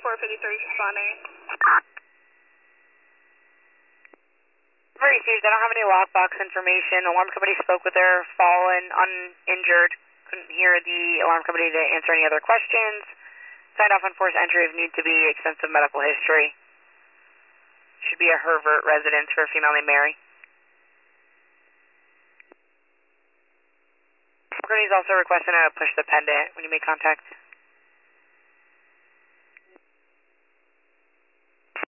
453 responding. Very serious. I don't have any lockbox information. Alarm company spoke with their fallen, uninjured. Couldn't hear the alarm company to answer any other questions. Signed off on forced entry if need to be. Extensive medical history. Should be a Hervert residence for a female named Mary. Company is also requesting to push the pendant when you make contact.